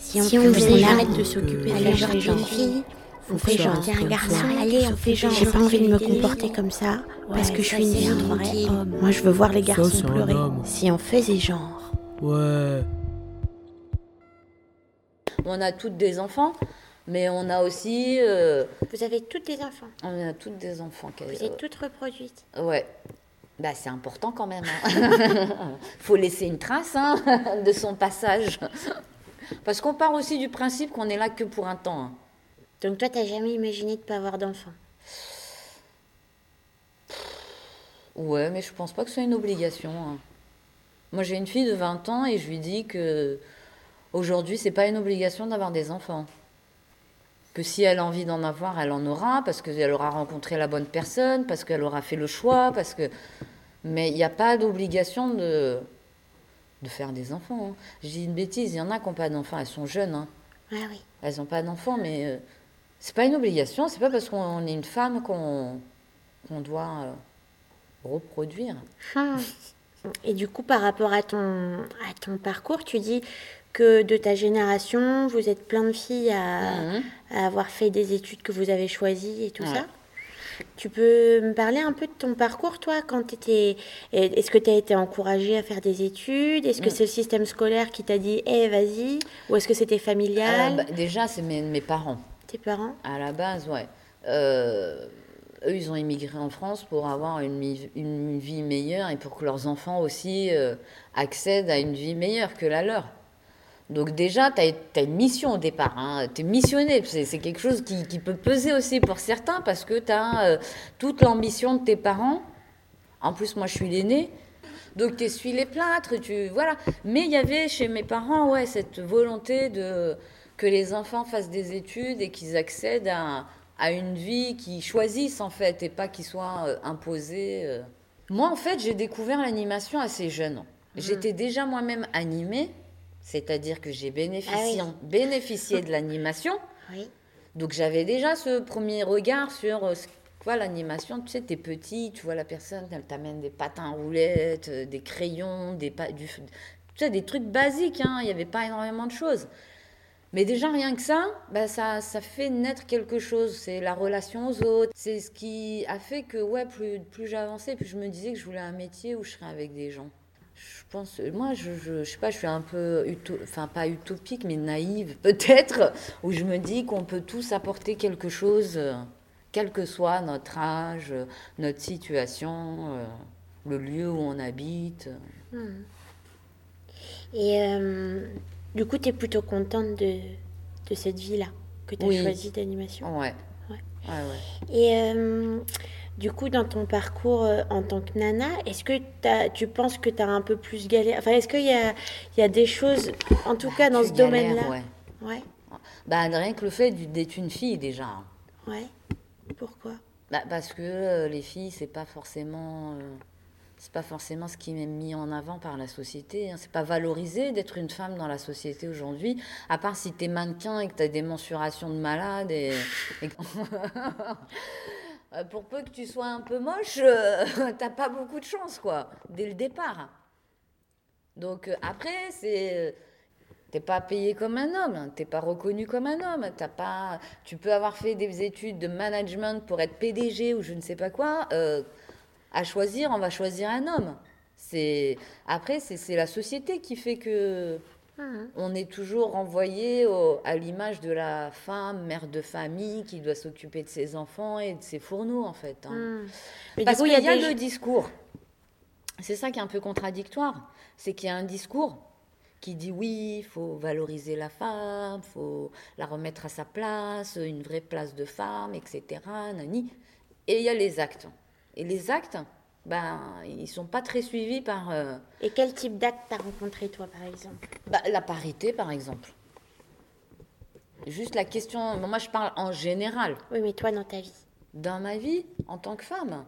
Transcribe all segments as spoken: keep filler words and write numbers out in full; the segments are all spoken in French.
Si on, si on faisait arrête de s'occuper de genre d'une fille, on fait genre tiens un garçon, allez on fait genre. J'ai pas envie de me comporter comme ça parce que je suis une fille. Moi je veux voir les garçons pleurer. Si on faisait genre. Ouais. On a toutes des enfants, mais on a aussi. Euh, Vous avez toutes des enfants. On a toutes des enfants. Vous êtes toutes reproduites. Ouais. Bah, c'est important quand même. Hein. Faut laisser une trace hein, de son passage. Parce qu'on part aussi du principe qu'on est là que pour un temps. Hein. Donc toi, t'as jamais imaginé de pas avoir d'enfant? Ouais, mais je pense pas que ce soit une obligation. Hein. Moi, j'ai une fille de vingt ans et je lui dis que aujourd'hui, c'est pas une obligation d'avoir des enfants. Que si elle a envie d'en avoir, elle en aura, parce qu'elle aura rencontré la bonne personne, parce qu'elle aura fait le choix, parce que... Mais il n'y a pas d'obligation de... de faire des enfants. Hein. Je dis une bêtise, il y en a qui n'ont pas d'enfants, elles sont jeunes. Hein. Ah oui. Elles n'ont pas d'enfants, mais euh, c'est pas une obligation, c'est pas parce qu'on est une femme qu'on, qu'on doit euh, reproduire. Hum. Et du coup, par rapport à ton, à ton parcours, tu dis que de ta génération, vous êtes plein de filles à, mmh. à avoir fait des études que vous avez choisies et tout ouais. ça. Tu peux me parler un peu de ton parcours, toi, quand tu étais... Est-ce que tu as été encouragée à faire des études? Est-ce que mmh. c'est le système scolaire qui t'a dit hey, « vas-y » ou est-ce que c'était familial? euh, bah, Déjà, c'est mes, mes parents. Tes parents? À la base, ouais. Euh, eux, ils ont immigré en France pour avoir une, une vie meilleure et pour que leurs enfants aussi euh, accèdent à une vie meilleure que la leur. Donc déjà, tu as une mission au départ, hein. Tu es missionné, c'est quelque chose qui, qui peut peser aussi pour certains parce que tu as euh, toute l'ambition de tes parents. En plus, moi, je suis l'aînée, donc tu essuies les plâtres, tu, voilà. Mais il y avait chez mes parents ouais, cette volonté de, que les enfants fassent des études et qu'ils accèdent à, à une vie qu'ils choisissent en fait et pas qu'ils soient euh, imposés. Euh. Moi, en fait, j'ai découvert l'animation assez jeune. Mmh. J'étais déjà moi-même animée. C'est-à-dire que j'ai bénéficié, ah oui. bénéficié de l'animation. Oui. Donc j'avais déjà ce premier regard sur euh, quoi l'animation. Tu sais, t'es petit, tu vois la personne, elle t'amène des patins à roulettes, euh, des crayons, des, pa- du, tu sais, des trucs basiques. Hein, il n'y avait pas énormément de choses. Mais déjà, rien que ça, bah, ça, ça fait naître quelque chose. C'est la relation aux autres. C'est ce qui a fait que ouais, plus, plus j'avançais, plus je me disais que je voulais un métier où je serais avec des gens. Je pense, moi, je, je, je sais pas, je suis un peu, uto, enfin pas utopique, mais naïve peut-être, où je me dis qu'on peut tous apporter quelque chose, euh, quel que soit notre âge, euh, notre situation, euh, le lieu où on habite. Mmh. Et euh, du coup, tu es plutôt contente de, de cette vie-là que tu as oui. choisie d'animation? Ouais. Ouais. Ouais, ouais. Et euh, du coup, dans ton parcours euh, en tant que nana, est-ce que t'as, tu penses que tu as un peu plus galéré? Enfin, est-ce qu'il y a, il y a des choses, en tout cas dans tu ce galères, domaine-là ouais. Ouais. Bah, rien que le fait d'être une fille, déjà. Ouais. Pourquoi? Bah, parce que euh, les filles, c'est pas forcément... Euh... C'est pas forcément ce qui est mis en avant par la société. Hein. C'est pas valorisé d'être une femme dans la société aujourd'hui, à part si t'es mannequin et que t'as des mensurations de malade. Et, et... Pour peu que tu sois un peu moche, euh, t'as pas beaucoup de chance, quoi, dès le départ. Donc euh, après, c'est... T'es pas payé comme un homme, t'es pas reconnu comme un homme. T'as pas... Tu peux avoir fait des études de management pour être P D G ou je ne sais pas quoi... Euh, à choisir, on va choisir un homme. C'est... Après, c'est, c'est la société qui fait que mmh. on est toujours renvoyé au, à l'image de la femme, mère de famille, qui doit s'occuper de ses enfants et de ses fourneaux, en fait. Hein. Mmh. Mais parce du coup, qu'il y a, y a des... le discours. C'est ça qui est un peu contradictoire. C'est qu'il y a un discours qui dit oui, il faut valoriser la femme, il faut la remettre à sa place, une vraie place de femme, et cetera. Nani. Et il y a les actes. Et les actes, ben, ils ne sont pas très suivis par... Euh... Et quel type d'acte t'as rencontré, toi, par exemple? Bah, la parité, par exemple. Juste la question... Bon, moi, je parle en général. Oui, mais toi, dans ta vie? Dans ma vie, en tant que femme.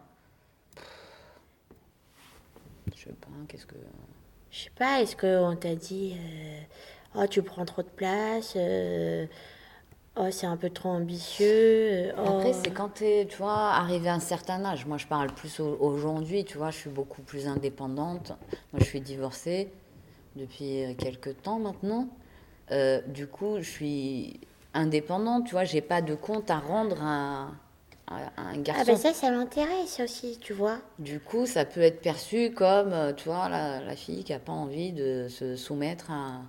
Je sais pas, qu'est-ce que... Je sais pas, est-ce qu'on t'a dit... Euh, oh, tu prends trop de place... Euh... Oh, c'est un peu trop ambitieux. Oh. Après, c'est quand tu es, tu vois, arrivé à un certain âge. Moi, je parle plus aujourd'hui, tu vois, je suis beaucoup plus indépendante. Moi, je suis divorcée depuis quelques temps maintenant. Euh, du coup, je suis indépendante, tu vois, j'ai pas de compte à rendre à, à- à un Ah ben garçon. ça, ça m'intéresse aussi, tu vois. Du coup, ça peut être perçu comme, euh, tu vois, la, la fille qui a pas envie de se soumettre à,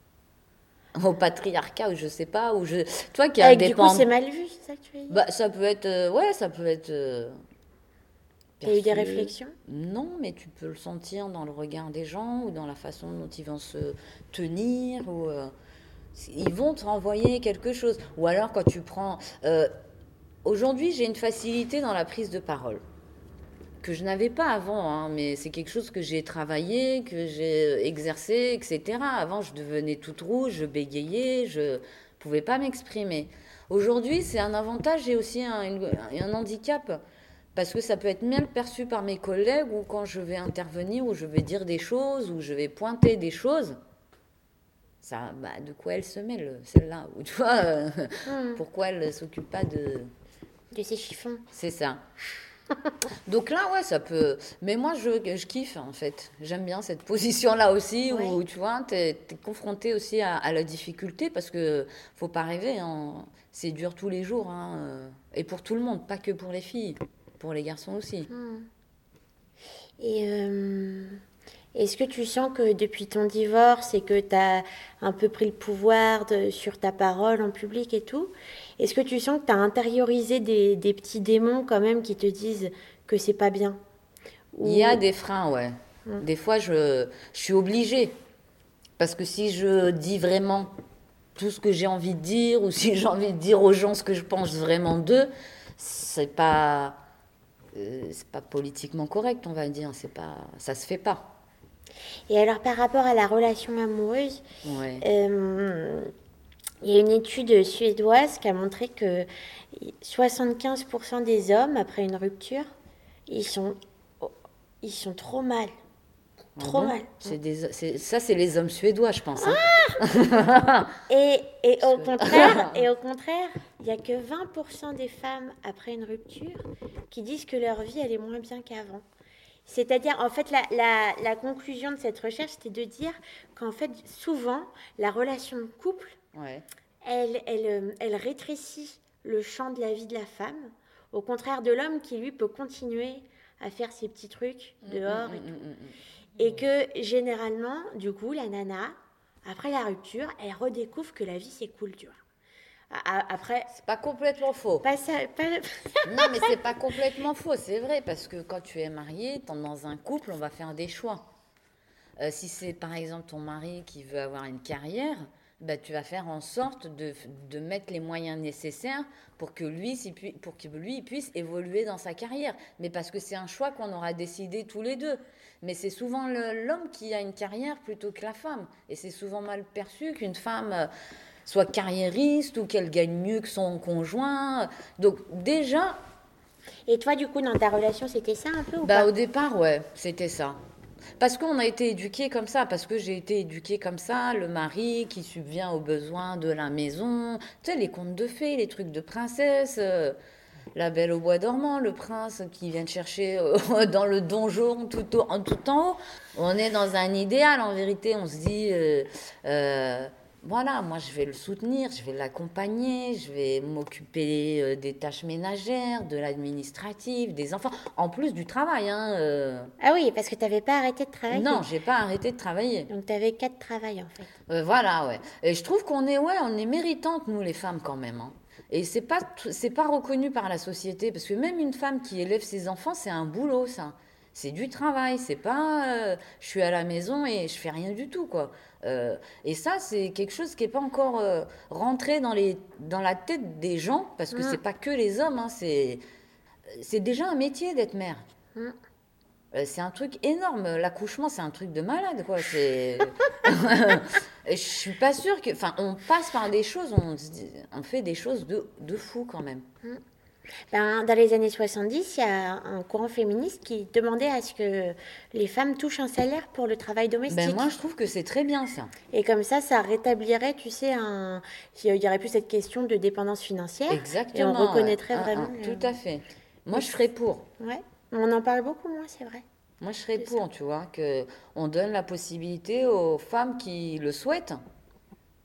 au patriarcat ou je sais pas, ou je, toi qui est Avec du coup, c'est indépendante, mal vu, c'est ça que tu veux dire? bah ça peut être, euh, ouais, ça peut être euh, T'as eu des perçu. réflexions? Non, mais tu peux le sentir dans le regard des gens ou dans la façon dont ils vont se tenir ou euh, ils vont te renvoyer quelque chose. Ou alors quand tu prends, euh, aujourd'hui j'ai une facilité dans la prise de parole que je n'avais pas avant, hein, mais c'est quelque chose que j'ai travaillé, que j'ai exercé, et cetera. Avant, je devenais toute rouge, je bégayais, je pouvais pas m'exprimer. Aujourd'hui, c'est un avantage et aussi un, une- un handicap parce que ça peut être mal perçu par mes collègues ou quand je vais intervenir ou je vais dire des choses ou je vais pointer des choses. Ça, bah, de quoi elle se mêle, celle-là? Ou tu vois, euh, Hmm, pourquoi elle s'occupe pas de... de ces chiffons. C'est ça. Donc là, ouais, ça peut. Mais moi, je, je kiffe, en fait. J'aime bien cette position-là aussi, Ouais. où tu vois, t'es, t'es confronté aussi à, à la difficulté, parce que faut pas rêver, hein. C'est dur tous les jours, hein, euh, et pour tout le monde, pas que pour les filles, pour les garçons aussi. Hmm. Et euh, est-ce que tu sens que depuis ton divorce et que tu as un peu pris le pouvoir de- sur ta parole en public et tout, est-ce que tu sens que tu as intériorisé des, des petits démons quand même qui te disent que c'est pas bien? Il y a Ou des freins, ouais. hmm, Des fois, je, je suis obligée, parce que si je dis vraiment tout ce que j'ai envie de dire, ou si j'ai envie de dire aux gens ce que je pense vraiment d'eux, c'est pas euh, c'est pas politiquement correct, on va dire. C'est pas, ça se fait pas. Et alors par rapport à la relation amoureuse, Ouais. euh, il y a une étude suédoise qui a montré que soixante-quinze pour cent des hommes, après une rupture, ils sont, ils sont trop mal. Ah Trop bon? mal. C'est des, c'est, ça, c'est les hommes suédois, je pense. Hein. Et, et Parce au que- contraire, et au contraire, il n'y a que vingt pour cent des femmes après une rupture qui disent que leur vie elle est moins bien qu'avant. C'est-à-dire, en fait, la, la, la conclusion de cette recherche, c'était de dire qu'en fait, souvent, la relation de couple, ouais. elle, elle, euh, elle rétrécit le champ de la vie de la femme, au contraire de l'homme qui, lui, peut continuer à faire ses petits trucs Mm, mm, dehors et mm, tout. mm, mm. Et que, généralement, du coup, la nana, après la rupture, elle redécouvre que la vie, c'est cool, tu vois. Après, C'est pas complètement faux. pas ça, pas... Non, mais c'est pas complètement faux, c'est vrai, parce que quand tu es marié, t'es dans un couple, on va faire des choix. Euh, si c'est par exemple ton mari qui veut avoir une carrière, bah, tu vas faire en sorte de, de mettre les moyens nécessaires pour que, lui, pour que lui puisse évoluer dans sa carrière. Mais parce que c'est un choix qu'on aura décidé tous les deux. Mais c'est souvent le, l'homme qui a une carrière plutôt que la femme. Et c'est souvent mal perçu qu'une femme euh, soit carriériste ou qu'elle gagne mieux que son conjoint. Donc déjà, Et toi, du coup, dans ta relation, c'était ça un peu ou bah, pas? au départ, ouais, c'était ça. Parce qu'on a été éduqués comme ça, parce que j'ai été éduquée comme ça, le mari qui subvient aux besoins de la maison, tu sais, les contes de fées, les trucs de princesse, euh, la belle au bois dormant, le prince qui vient te chercher euh, dans le donjon tout, au- en, tout en haut. On est dans un idéal, en vérité, on se dit, euh, euh, voilà, moi je vais le soutenir, je vais l'accompagner, je vais m'occuper euh, des tâches ménagères, de l'administratif, des enfants, en plus du travail, hein. euh. Ah oui, parce que tu n'avais pas arrêté de Non, travailler. j'ai pas arrêté de travailler. Donc, tu avais quatre travails, en fait. Euh, voilà, ouais. Et je trouve qu'on est, ouais, on est méritantes, nous, les femmes, quand même. Hein. Et c'est pas, t- c'est pas reconnu par la société, parce que même une femme qui élève ses enfants, c'est un boulot, ça. C'est du travail, c'est pas euh, je suis à la maison et je fais rien du tout, quoi. Euh, et ça, c'est quelque chose qui n'est pas encore euh, rentré dans, les, dans la tête des gens, parce que Mm, c'est pas que les hommes, hein, c'est, c'est déjà un métier d'être mère. mm. Euh, C'est un truc énorme. L'accouchement, c'est un truc de malade, quoi. C'est. Je suis pas sûre que. Enfin, on passe par des choses, on, se dit- on fait des choses de, de fou quand même. Ben, dans les années soixante-dix, il y a un courant féministe qui demandait à ce que les femmes touchent un salaire pour le travail Ben moi, domestique. je trouve que c'est très bien ça. Et comme ça, ça rétablirait, tu sais, un... il y aurait plus cette question de dépendance financière. Et on Exactement, ouais. reconnaîtrait Un, vraiment un, le... tout à fait. Moi, Et je c- serais pour. ouais, on en parle beaucoup moins, c'est vrai, Moi, je serais de ça. pour, tu vois, que on donne la possibilité aux femmes qui le souhaitent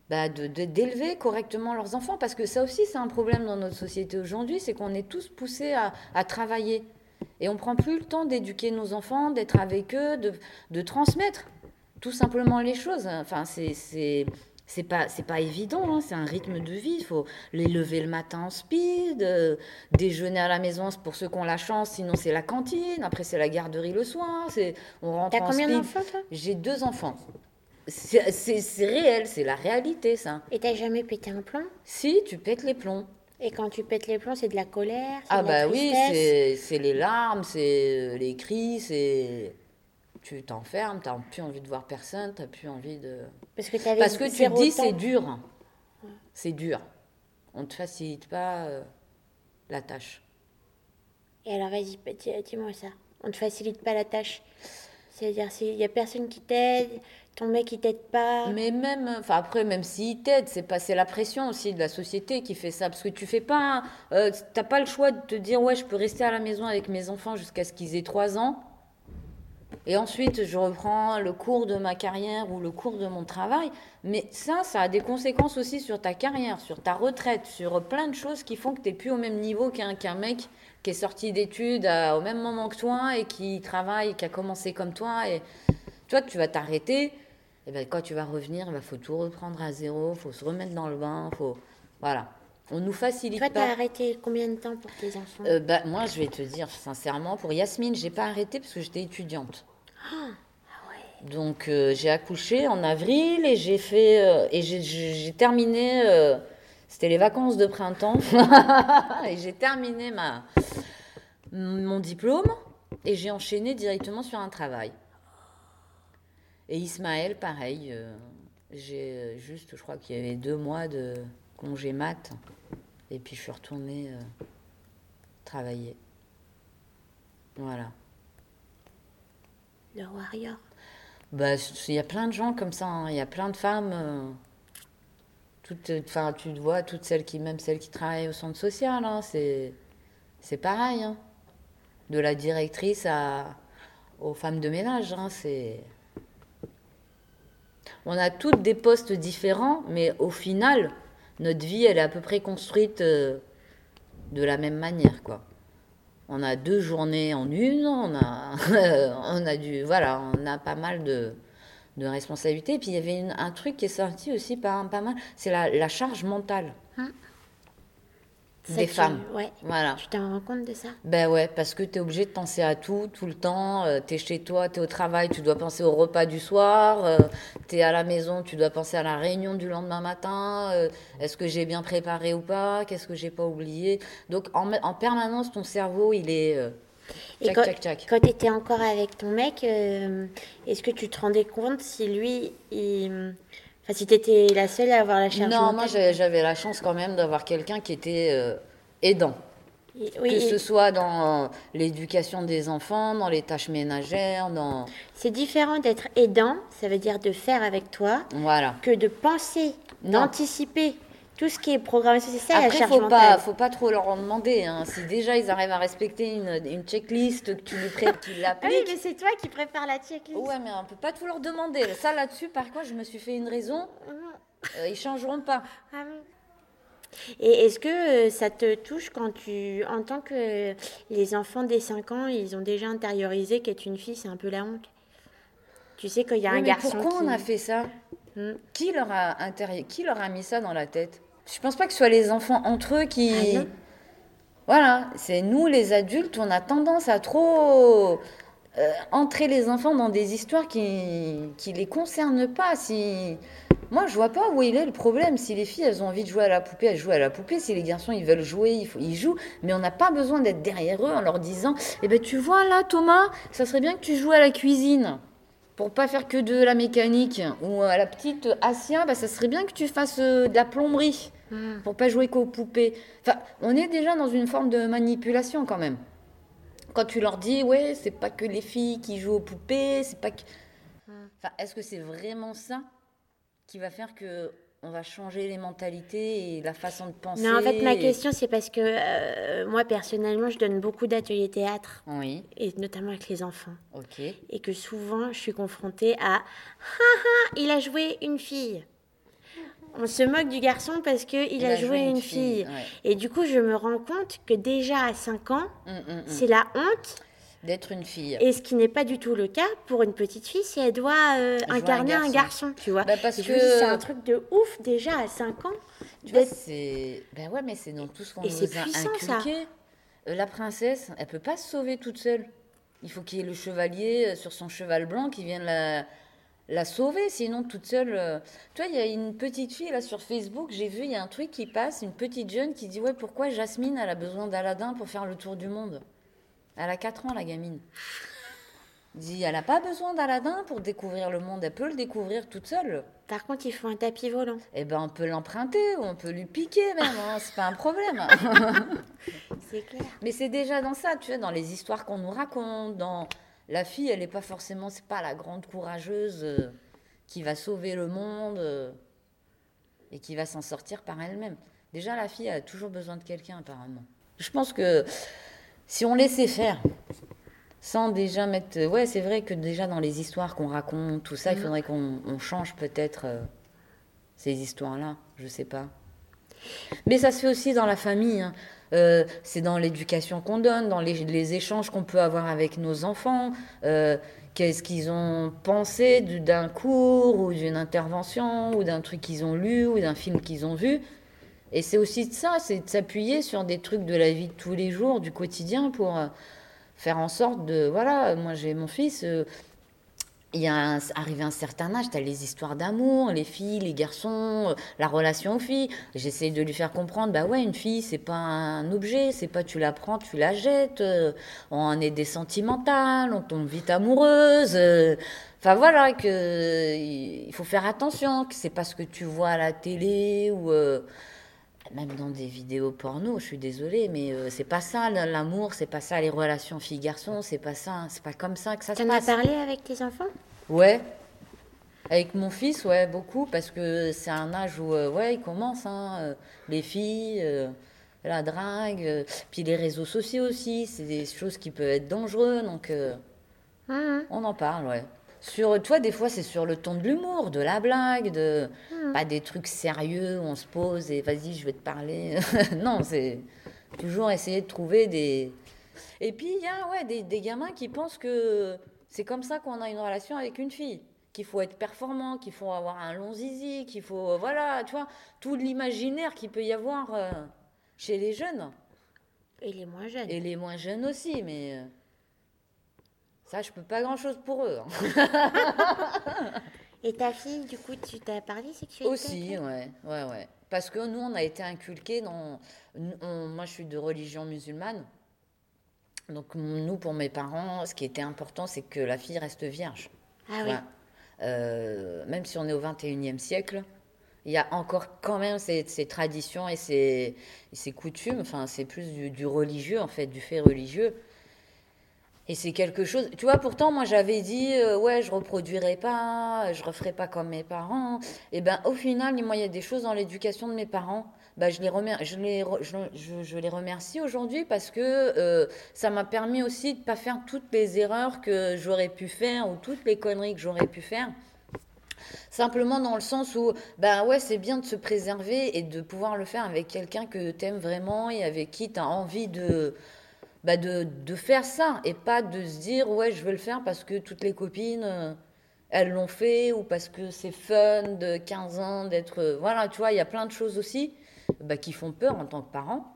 bah, de, de- d'élever correctement leurs enfants. Parce que ça aussi, c'est un problème dans notre société aujourd'hui, c'est qu'on est tous poussés à, à travailler. Et on prend plus le temps d'éduquer nos enfants, d'être avec eux, de, de transmettre tout simplement les choses. Enfin, c'est, c'est, c'est pas, c'est pas évident, hein, c'est un rythme de vie. Il faut les lever le matin en speed, euh, déjeuner à la maison pour ceux qui ont la chance, sinon c'est la cantine, après c'est la garderie le soir, c'est, on rentre T'as en combien speed. d'enfants, toi? J'ai deux enfants. C'est, c'est, c'est réel, c'est la réalité, ça. Et t'as jamais pété un plomb? Si, tu pètes les plombs. Et quand tu pètes les plombs, c'est de la colère, c'est Ah de la bah oui, tristesse? c'est, c'est les larmes, c'est les cris, c'est... Tu t'enfermes, t'as plus envie de voir personne, t'as plus envie de... Parce que t'avais Parce que tu te zéro dis, temps. c'est dur. C'est dur. On ne te facilite pas euh, la tâche. Et alors, vas-y, bah, dis- dis-moi ça. On te facilite pas la tâche. C'est-à-dire, il y a personne qui t'aide, ton mec il t'aide pas. Mais même, enfin après, même s'ils t'aident, c'est pas, c'est la pression aussi de la société qui fait ça. Parce que tu fais pas, euh, t'as pas le choix de te dire, ouais, je peux rester à la maison avec mes enfants jusqu'à ce qu'ils aient trois ans. Et ensuite, je reprends le cours de ma carrière ou le cours de mon travail. Mais ça, ça a des conséquences aussi sur ta carrière, sur ta retraite, sur plein de choses qui font que tu n'es plus au même niveau qu'un qu'un mec qui est sorti d'études à- au même moment que toi et qui travaille, qui a commencé comme toi. Et toi, tu vas t'arrêter. Et ben, quand tu vas revenir, il faut tout reprendre à zéro, il faut se remettre dans le bain. Faut... Voilà. On nous facilite Toi, pas. t'as arrêté combien de temps pour tes enfants? Euh, bah, moi, je vais te dire sincèrement, pour Yasmine, j'ai pas arrêté parce que j'étais étudiante. Donc euh, j'ai accouché en avril et j'ai fait euh, et j'ai, j'ai j'ai terminé. Euh, c'était les vacances de printemps et j'ai terminé ma mon diplôme et j'ai enchaîné directement sur un travail. Et Ismaël, pareil. Euh, j'ai euh, juste, je crois qu'il y avait deux mois de congé mat et puis je suis retournée euh, travailler. Voilà. Le warrior. Bah, il y a plein de gens comme ça, hein. Il y a plein de femmes, euh, toutes, enfin, tu te vois, toutes celles qui, même celles qui travaillent au centre social, hein, c'est, c'est pareil, hein. De la directrice à, aux femmes de ménage, hein, c'est... On a toutes des postes différents, mais au final, notre vie, elle est à peu près construite euh, de la même manière, quoi. On a deux journées en une, on a, on a du, voilà, on a pas mal de, de responsabilités. Et puis il y avait une- un truc qui est sorti aussi pas, pas mal, c'est la, la charge mentale Ça, des tu- femmes. Ouais. Voilà. Tu t'en rends compte de ça? Ben ouais, parce que tu es obligé de penser à tout, tout le temps. Euh, tu es chez toi, tu es au travail, tu dois penser au repas du soir. Euh, tu es à la maison, tu dois penser à la réunion du lendemain matin. Euh, est-ce que j'ai bien préparé ou pas? Qu'est-ce que j'ai pas oublié? Donc en, en permanence, ton cerveau, il est... euh, Et tchac, quand, tchac, tchac. quand tu étais encore avec ton mec, euh, est-ce que tu te rendais compte si lui, il... enfin, si tu étais la seule à avoir la charge Non, moi mentale? j'ai- j'avais la chance quand même d'avoir quelqu'un qui était euh, aidant. Et- Oui, Que ce et soit dans euh, l'éducation des enfants, dans les tâches ménagères, dans... c'est différent d'être aidant, ça veut dire de faire avec toi, Voilà. que de penser, Non. d'anticiper tout ce qui est programmé. C'est ça la Après, charge faut mentale. pas, faut pas trop leur en demander, hein. Si déjà ils arrivent à respecter une, une checklist, que tu lui pré- qu'ils Ah oui, l'appliquent. mais c'est toi qui prépares la checklist. Ouais, mais on peut pas tout leur demander. Ça là-dessus, par contre, je me suis fait une raison. Euh, ils changeront pas. Ah bon. Et est-ce que euh, ça te touche quand tu entends que les enfants dès cinq ans, ils ont déjà intériorisé qu'être une fille, c'est un peu la honte? Tu sais qu'il y a Oui, un mais garçon pourquoi qui... on a fait ça? Hmm. Qui leur a intérri- Qui leur a mis ça dans la tête? Je pense pas que ce soit les enfants entre eux qui. Ah non. Voilà, c'est nous les adultes, on a tendance à trop euh, entrer les enfants dans des histoires qui qui les concernent pas. Si moi je vois pas où il est le problème. Si les filles elles ont envie de jouer à la poupée, elles jouent à la poupée. Si les garçons ils veulent jouer, il faut- ils jouent. Mais on n'a pas besoin d'être derrière eux en leur disant, eh ben tu vois là Thomas, ça serait bien que tu joues à la cuisine. Pour pas faire que de la mécanique ou à la petite Asia, bah, ça serait bien que tu fasses euh, de la plomberie Hmm. pour pas jouer qu'aux poupées. Enfin, on est déjà dans une forme de manipulation quand même. Quand tu leur dis, ouais, c'est pas que les filles qui jouent aux poupées, c'est pas que... Enfin, est-ce que c'est vraiment ça qui va faire que on va changer les mentalités et la façon de penser? Non, en fait, ma et- question, c'est parce que euh, moi, personnellement, je donne beaucoup d'ateliers théâtre, Oui, et notamment avec les enfants. ok. Et que souvent, je suis confrontée à « Ah ah, il a joué une fille ». on se moque du garçon parce qu'il Il a, a joué joué une une fille, fille. ouais. Et du coup, je me rends compte que déjà à cinq ans, Hum, hum, hum. c'est la honte. D'être une fille. Et ce qui n'est pas du tout le cas pour une petite fille si elle doit euh, Jouer un incarner un garçon. garçon, tu vois. Bah, parce Et je que- me dis, c'est un truc de ouf déjà à cinq ans. Tu vois, d'être- c'est... Ben ouais, mais c'est dans tout ce qu'on Et nous c'est a puissant, ça. inculqué. Euh, La princesse, elle peut pas se sauver toute seule. Il faut qu'il y ait le chevalier euh, sur son cheval blanc qui vienne la, la sauver, sinon toute seule... euh. Tu vois, il y a une petite fille là sur Facebook, j'ai vu, il y a un truc qui passe, une petite jeune qui dit, ouais, pourquoi Jasmine, elle a besoin d'Aladin pour faire le tour du monde? Elle a quatre ans, la gamine. Dit, elle n'a pas besoin d'Aladin pour découvrir le monde, elle peut le découvrir toute seule. Par contre, il faut un tapis volant. Eh ben, on peut l'emprunter ou on peut lui piquer même, hein, c'est pas un problème. C'est clair. Mais c'est déjà dans ça, tu vois, dans les histoires qu'on nous raconte, dans la fille, elle n'est pas forcément, c'est pas la grande courageuse euh, qui va sauver le monde euh, et qui va s'en sortir par elle-même. Déjà, la fille elle a toujours besoin de quelqu'un apparemment. Je pense que si on laissait faire, sans déjà mettre, ouais, c'est vrai que déjà dans les histoires qu'on raconte, tout ça, il faudrait qu'on on change peut-être euh, ces histoires-là, je sais pas. Mais ça se fait aussi dans la famille, hein. Euh, c'est dans l'éducation qu'on donne, dans les, les échanges qu'on peut avoir avec nos enfants. Euh, qu'est-ce qu'ils ont pensé du- d'un cours ou d'une intervention ou d'un truc qu'ils ont lu ou d'un film qu'ils ont vu. Et c'est aussi de ça, c'est de s'appuyer sur des trucs de la vie de tous les jours, du quotidien, pour euh, faire en sorte de... Voilà, moi j'ai mon fils... euh, il y a un- arrivé à un certain âge, tu as les histoires d'amour, les filles, les garçons, euh, la relation aux filles. J'essaie de lui faire comprendre, bah ouais, une fille, c'est pas un objet, c'est pas tu la prends, tu la jettes, euh, on est des sentimentales, on tombe vite amoureuse. euh. Enfin voilà, que euh, il faut faire attention, que c'est pas ce que tu vois à la télé ou euh, même dans des vidéos porno, je suis désolée, mais euh, c'est pas ça l'amour, c'est pas ça les relations filles-garçons, c'est pas ça, c'est pas comme ça que ça se T'en as passe. parlé avec tes enfants? Ouais, avec mon fils, ouais, beaucoup, parce que c'est un âge où, euh, ouais, il commence, hein, euh, les filles, euh, la drague, euh, puis les réseaux sociaux aussi, c'est des choses qui peuvent être dangereuses, donc euh, Mhm. on en parle, ouais. Sur, toi, des fois, c'est sur le ton de l'humour, de la blague, de pas des trucs sérieux où on se pose et vas-y, je vais te parler. Non, c'est toujours essayer de trouver des. Et puis, il y a ouais, des, des gamins qui pensent que c'est comme ça qu'on a une relation avec une fille. Qu'il faut être performant, qu'il faut avoir un long zizi, qu'il faut. Voilà, tu vois, tout l'imaginaire qu'il peut y avoir euh, chez les jeunes. Et les moins jeunes. Et les moins jeunes aussi, mais. euh, Ça, je peux pas grand-chose pour eux, hein. Et ta fille, du coup, tu t'as parlé sexualité? Aussi, avec ouais, ouais, ouais. Parce que nous, on a été inculqués dans... nous, on- moi, je suis de religion musulmane. Donc, nous, pour mes parents, ce qui était important, c'est que la fille reste vierge. elle? Ah Tu oui. vois. Euh, même si on est au vingt et unième siècle, il y a encore quand même ces, ces traditions et ces, et ces coutumes. Enfin, c'est plus du, du religieux, en fait, du fait religieux. Et c'est quelque chose. Tu vois, pourtant, moi, j'avais dit, euh, ouais, je reproduirai pas, je referai pas comme mes parents. Et ben, au final, moi, il y a des choses dans l'éducation de mes parents. Ben, je les remer- je les, re- je, je- je les remercie aujourd'hui parce que euh, ça m'a permis aussi de pas faire toutes les erreurs que j'aurais pu faire ou toutes les conneries que j'aurais pu faire. Simplement dans le sens où, ben ouais, c'est bien de se préserver et de pouvoir le faire avec quelqu'un que t'aimes vraiment et avec qui t'as envie de, bah de, de faire ça et pas de se dire, ouais, je vais le faire parce que toutes les copines, euh, elles l'ont fait ou parce que c'est fun de quinze ans d'être... euh, voilà, tu vois, il y a plein de choses aussi bah, qui font peur en tant que parent.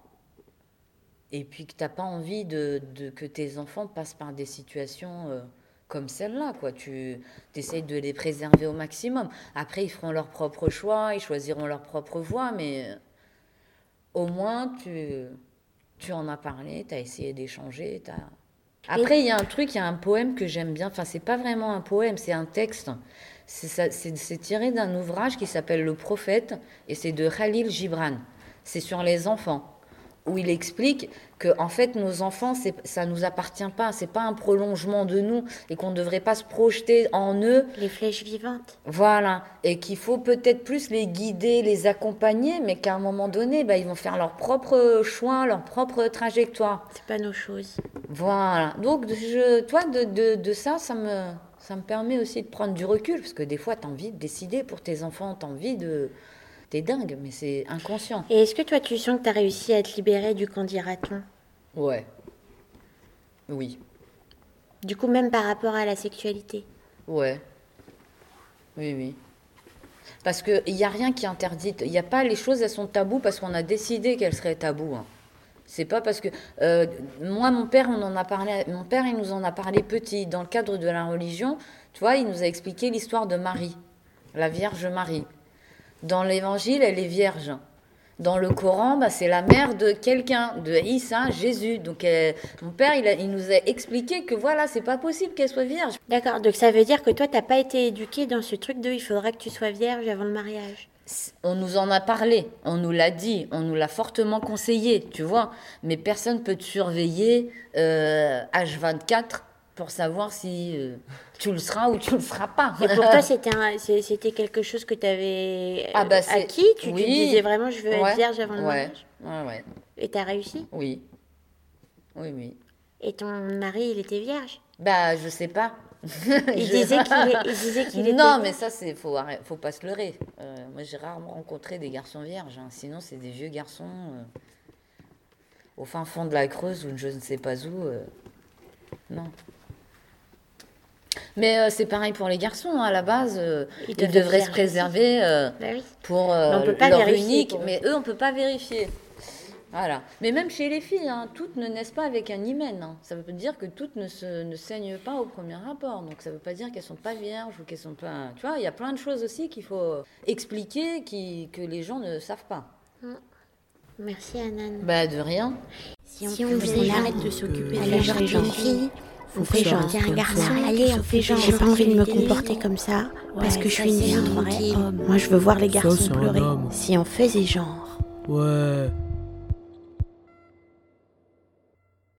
Et puis que t'as pas envie de, de- que tes enfants passent par des situations euh, comme celle-là, quoi. Tu essayes de les préserver au maximum. Après, ils feront leur propre choix, ils choisiront leur propre voie, mais euh, au moins, tu, tu en as parlé, tu as essayé d'échanger. t'as- Après, il y a un truc, il y a un poème que j'aime bien. Enfin, c'est pas vraiment un poème, c'est un texte. C'est ça- c'est- c'est tiré d'un ouvrage qui s'appelle Le Prophète, et c'est de Khalil Gibran. C'est sur les enfants, où il explique que en fait nos enfants c'est, ça nous appartient pas, c'est pas un prolongement de nous et qu'on ne devrait pas se projeter en eux, Les flèches vivantes. voilà, et qu'il faut peut-être plus les guider, les accompagner, mais qu'à un moment donné bah, ils vont faire leur propre choix, leur propre trajectoire, C'est pas nos choses. voilà. Donc je, toi de, de, de ça ça me, ça me permet aussi de prendre du recul parce que des fois tu as envie de décider pour tes enfants, tu as envie de t'es dingue, mais c'est inconscient. Et est-ce que toi, tu sens que tu as réussi à te libérer du qu'en dira-t-on ? Ouais. Oui. Du coup, même par rapport à la sexualité ? Ouais. Oui, oui. Parce qu'il n'y a rien qui est interdit. Il n'y a pas, les choses, elles sont tabous parce qu'on a décidé qu'elles seraient tabous. Hein. C'est pas parce que... Euh, moi, mon père, on en a parlé, mon père, il nous en a parlé petit. Dans le cadre de la religion, tu vois, il nous a expliqué l'histoire de Marie, la Vierge Marie. Dans l'Évangile, elle est vierge. Dans le Coran, bah, c'est la mère de quelqu'un, de Issa, Jésus. Donc, euh, mon père, il, a, il nous a expliqué que voilà, c'est pas possible qu'elle soit vierge. D'accord, donc ça veut dire que toi, t'as pas été éduquée dans ce truc de il faudra que tu sois vierge avant le mariage. On nous en a parlé, on nous l'a dit, on nous l'a fortement conseillé, tu vois. Mais personne ne peut te surveiller euh, H vingt-quatre pour savoir si euh, tu le seras ou tu le seras pas. Et pour toi, c'était, un, c'était quelque chose que tu avais ah bah acquis ? Tu oui. te disais vraiment, je veux ouais. être vierge avant le ouais. mariage ? Ouais, ouais. Et t'as réussi ? Oui. Oui, oui. Et ton mari, il était vierge ? Bah, je sais pas. Il, je... disait qu'il est, il disait qu'il était Non, vierge. mais ça, c'est faut, faut pas se leurrer. Euh, moi, j'ai rarement rencontré des garçons vierges. Hein. Sinon, c'est des vieux garçons euh, au fin fond de la Creuse ou je ne sais pas où. Euh... Non. Mais euh, c'est pareil pour les garçons, hein, à la base, euh, ils, ils devraient se préserver euh, bah oui. pour euh, leur unique, mais eux, on ne peut pas vérifier. Voilà. Mais même chez les filles, hein, toutes ne naissent pas avec un hymen. Hein. Ça veut dire que toutes ne, se, ne saignent pas au premier rapport. Donc ça ne veut pas dire qu'elles ne sont pas vierges ou qu'elles sont pas... Tu vois, il y a plein de choses aussi qu'il faut expliquer qui, que les gens ne savent pas. Merci, Anan. Bah, de rien. Si on, si on faisait arrête de s'occuper de la jeune fille, on fait genre, tiens, un garçon, allez, on fait genre, j'ai pas envie de me comporter comme ça, parce que je suis une fille tranquille. Moi, je veux voir les garçons pleurer. Si on faisait genre... Ouais...